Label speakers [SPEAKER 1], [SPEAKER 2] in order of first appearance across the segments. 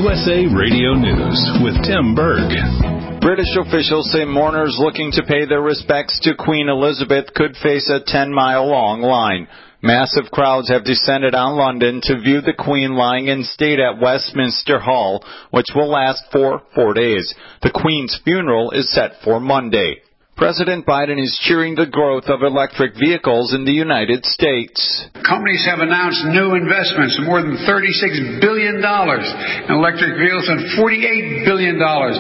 [SPEAKER 1] USA Radio News with Tim Berg.
[SPEAKER 2] British officials say mourners looking to pay their respects to Queen Elizabeth could face a 10-mile-long line. Massive crowds have descended on London to view the Queen lying in state at Westminster Hall, which will last for 4 days. The Queen's funeral is set for Monday. President Biden is cheering the growth of electric vehicles in the United States.
[SPEAKER 3] Companies have announced new investments of more than $36 billion in electric vehicles and $48 billion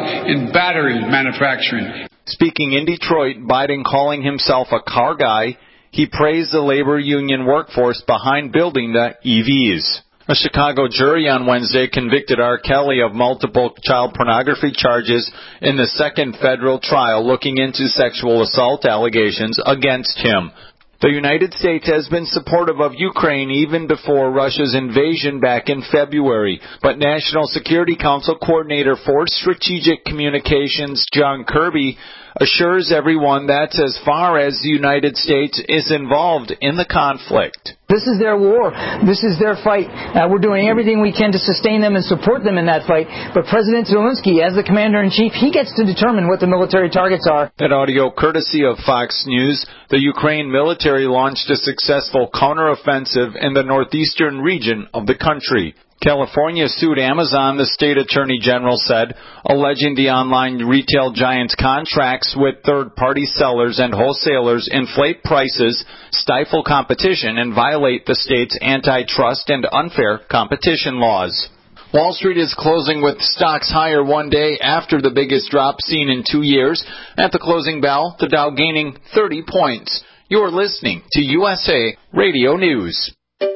[SPEAKER 3] in battery manufacturing.
[SPEAKER 2] Speaking in Detroit, Biden calling himself a car guy, he praised the labor union workforce behind building the EVs. A Chicago jury on Wednesday convicted R. Kelly of multiple child pornography charges in the second federal trial looking into sexual assault allegations against him. The United States has been supportive of Ukraine even before Russia's invasion back in February, but National Security Council Coordinator for Strategic Communications John Kirby assures everyone that's as far as the United States is involved in the conflict.
[SPEAKER 4] This is their war. This is their fight. We're doing everything we can to sustain them and support them in that fight. But President Zelensky, as the commander-in-chief, he gets to determine what the military targets are.
[SPEAKER 2] That audio courtesy of Fox News. The Ukraine military launched a successful counteroffensive in the northeastern region of the country. California sued Amazon, the state attorney general said, alleging the online retail giant's contracts with third-party sellers and wholesalers inflate prices, stifle competition, and violate the state's antitrust and unfair competition laws. Wall Street is closing with stocks higher one day after the biggest drop seen in 2 years. At the closing bell, the Dow gaining 30 points. You're listening to USA Radio News.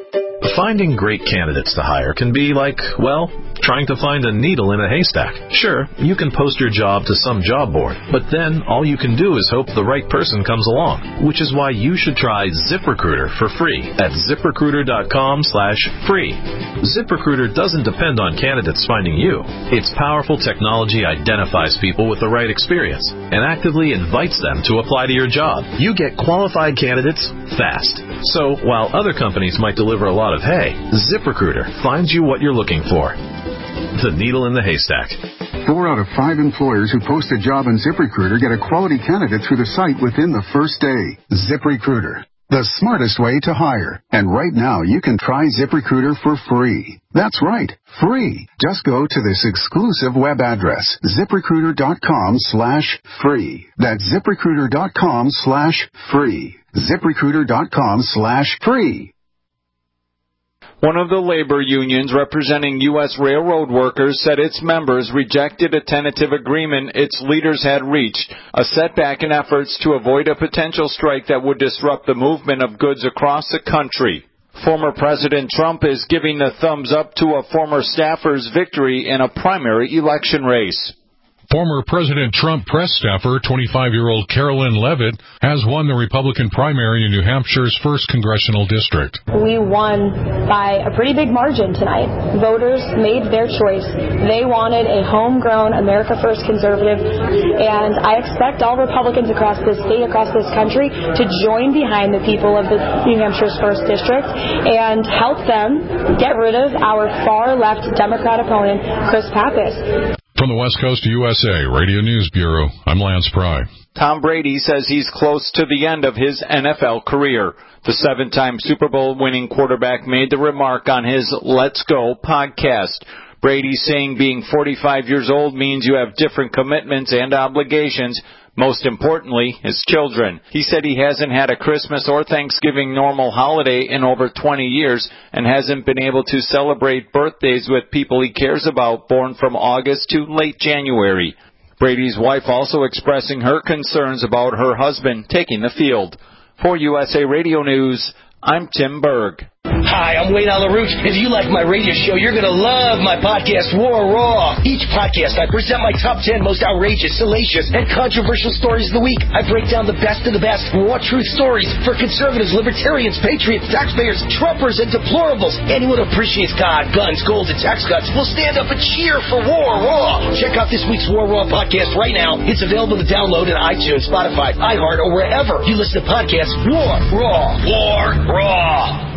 [SPEAKER 1] Finding great candidates to hire can be like, well, trying to find a needle in a haystack. Sure, you can post your job to some job board, but then all you can do is hope the right person comes along, which is why you should try ZipRecruiter for free at ZipRecruiter.com/free. ZipRecruiter doesn't depend on candidates finding you. Its powerful technology identifies people with the right experience and actively invites them to apply to your job. You get qualified candidates fast. So while other companies might deliver a lot of hay, ZipRecruiter finds you what you're looking for. The needle in the haystack.
[SPEAKER 5] 4 out of 5 employers who post a job on ZipRecruiter get a quality candidate through the site within the first day. ZipRecruiter, the smartest way to hire. And right now, you can try ZipRecruiter for free. That's right, free. Just go to this exclusive web address, ZipRecruiter.com/free. That's ZipRecruiter.com/free. ZipRecruiter.com/free.
[SPEAKER 2] One of the labor unions representing U.S. railroad workers said its members rejected a tentative agreement its leaders had reached, a setback in efforts to avoid a potential strike that would disrupt the movement of goods across the country. Former President Trump is giving the thumbs up to a former staffer's victory in a primary election race.
[SPEAKER 6] Former President Trump press staffer, 25-year-old Carolyn Levitt, has won the Republican primary in New Hampshire's 1st congressional district.
[SPEAKER 7] We won by a pretty big margin tonight. Voters made their choice. They wanted a homegrown America First conservative, and I expect all Republicans across this state, across this country, to join behind the people of the New Hampshire's 1st district and help them get rid of our far-left Democrat opponent, Chris Pappas.
[SPEAKER 6] From the West Coast to USA Radio News Bureau, I'm Lance Pry.
[SPEAKER 2] Tom Brady says he's close to the end of his NFL career. The 7-time Super Bowl winning quarterback made the remark on his Let's Go podcast. Brady saying being 45 years old means you have different commitments and obligations, most importantly, his children. He said he hasn't had a Christmas or Thanksgiving normal holiday in over 20 years and hasn't been able to celebrate birthdays with people he cares about born from August to late January. Brady's wife also expressing her concerns about her husband taking the field. For USA Radio News, I'm Tim Berg.
[SPEAKER 8] Hi, I'm Wayne LaRouche. If you like my radio show, you're going to love my podcast, War Raw. Each podcast, I present my top 10 most outrageous, salacious, and controversial stories of the week. I break down the best of the best raw truth stories for conservatives, libertarians, patriots, taxpayers, Trumpers, and deplorables. Anyone who appreciates God, guns, gold, and tax cuts will stand up and cheer for War Raw. Check out this week's War Raw podcast right now. It's available to download on iTunes, Spotify, iHeart, or wherever you listen to podcasts. War Raw. War Raw.